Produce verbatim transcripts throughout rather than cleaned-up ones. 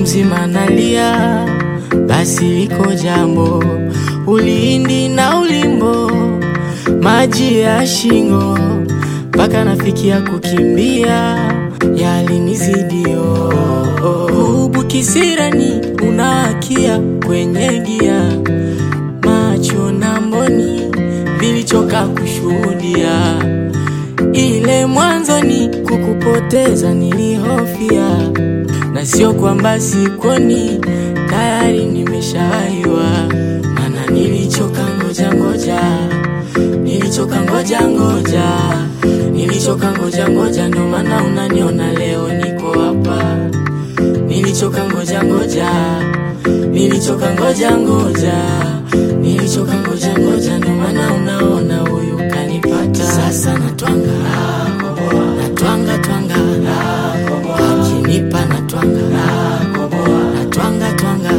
mzima nalia, basi liko jambo. Ulindi na ulimbo, maji ya shingo, mpaka nafikia kukimbia, yalinizidio. Hubu kisirani unakia kwenye gia, macho na mboni vilichoka kushuhudia. Ile mwanzoni kukupoteza nilihofia, na sio kwamba sikoni, tayari nimeshawaiwa. Mana nilichoka ngoja ngoja, nilichoka ngoja ngoja, nilichoka ngoja ngoja, ndo maana unaniona leo niko hapa. Nilichoka ngoja ngoja, nilichoka ngoja ngoja, nilichoka ngoja ngoja, ndo maana unaona huyu kanipata. Sasa natwanga, natwanga twanga, akinipa natwanga, natwanga twanga,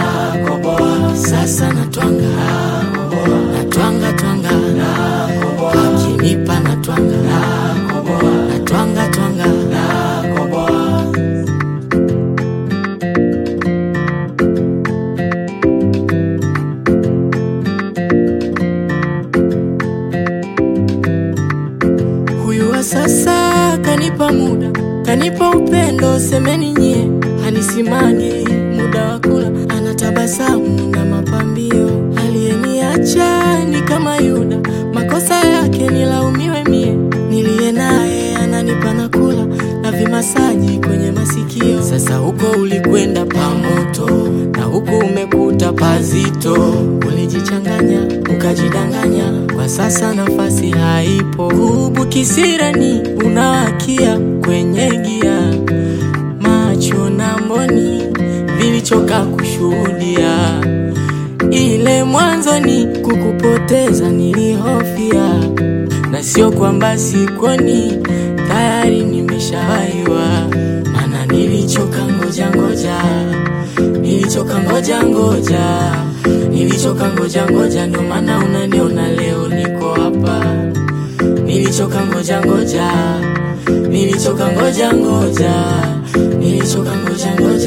sasa natwanga, natwanga twanga, akinipa natwanga, natwanga twanga. Sasa kanipa muda, kanipa upendo, semeni nyie. Hanisimagi muda wa kula, anatabasamu na mapambio. Aliyeniacha ni kama Yuda, makosa yake nilaumiwe mie. Niliye naye ananipa na kula, na vimasaji kwenye masikio. Sasa huko ulikwenda pamoto, na huko umekuta pazito. Ulijichanganya, ukajidanganya, kwa sasa nafasi haipo. Hubu kisirani unawakia kwenye gia, macho na mboni vilichoka kushuhudia. Ile mwanzoni kukupoteza nilihofia, na sio kwamba sikoni, tayari nimeshawaiwa. Mana nilichoka ngoja ngoja, nilichoka ngoja ngoja, nilichoka ngoja ngoja, ndo maana unaniona leo niko hapa. Nilichoka ngoja ngoja, nilichoka ngoja ngoja, nilichoka ngoja ngoja.